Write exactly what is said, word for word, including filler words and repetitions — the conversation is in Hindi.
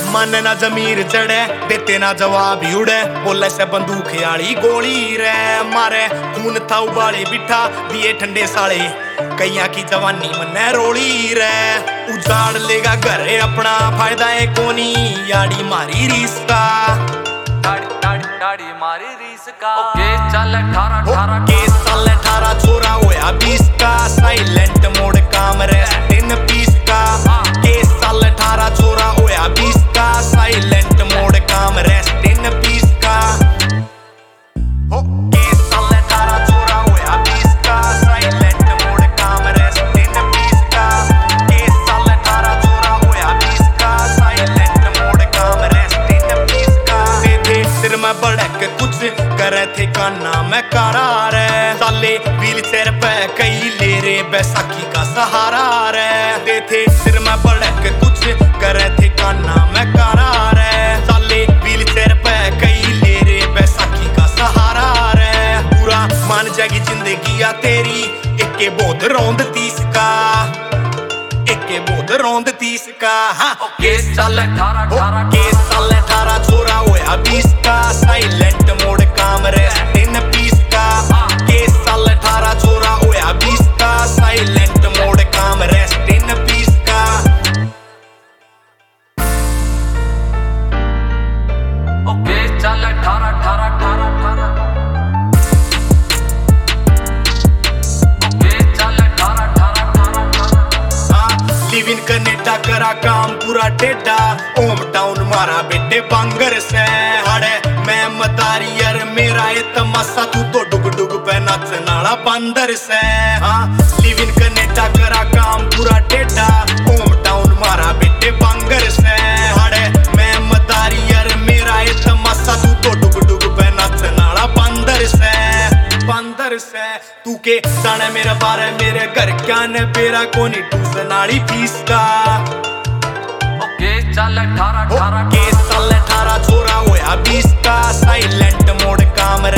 मन ना जमीर चढ़े देते ना जवाब ही उड़े बोले से बंदूक आली गोली रे मारे खून था उबाले बिठा दिए ठंडे साले कैया की जवानी मन्ने रोली रे उजाड़ लेगा घर अपना फायदा है कोनी याड़ी मारी रीस का दाढ़ी दाढ़ी दाढ़ी मारी रीस का केस चल अठारह अठारह केस चल अठारह छोरा होया बीस का साइलेंट मोड काम रेस्ट इन पीस का केस चल अठारह छोरा होया बीस का साइलेंट मोड काम रेस्ट इन पीस का केस चल अठारह छोरा होया बीस का साइलेंट मोड काम रेस्ट इन पीस का केस चल अठारह छोरा होया बीस का साइलेंट मोड काम रेस्ट इन पीस का थे सिर में बड़क कुछ करे थे काना में करार साले व्हील चेयर पे कई ले रे बैसाखी का सहारा रे दे थे सिर में बड़क कुछ करे थे काना में करार साले व्हील चेयर पे कई ले रे बैसाखी का सहारा रे पूरा मान जाएगी जिंदगी या तेरी एक बहुत रौंद तीस का एक बहुत रौंद तीस का हाँ केस चल अठारह अठारह केस चल अठारह छोरा होया बीस का साइलेंट मोड काम रेस्ट इन पीस का केस चल अठारह छोरा होया बीस का साइलेंट मोड काम रेस्ट इन पीस का केस चल अठारह अठारह अठारह अठारह केस चल अठारह अठारह अठारह लिव इन कनेडा करा काम पूरा टेढ़ा होम टाउन मारा बेटे बांगर से हड़े मैं मदारियर मेरा ये तमाशा तू तो डुग डुग पे नाचन वाला बंदर से हाँ लिव इन कनेडा करा काम पूरा टेढ़ा होम टाउन मारा बेटे बांगर से हड़े मैं मदारियर मेरा ये तमाशा तू तो डुग डुग पे नाचन वाला बंदर से बंदर से तू के जाने मेरे बारे मेरे घर क्या ने बेरा कोनी टूसन वाली फीस का केस चल अठारह अठारह केस चल अठारह छोरा होया बीस का साइलेंट मोड काम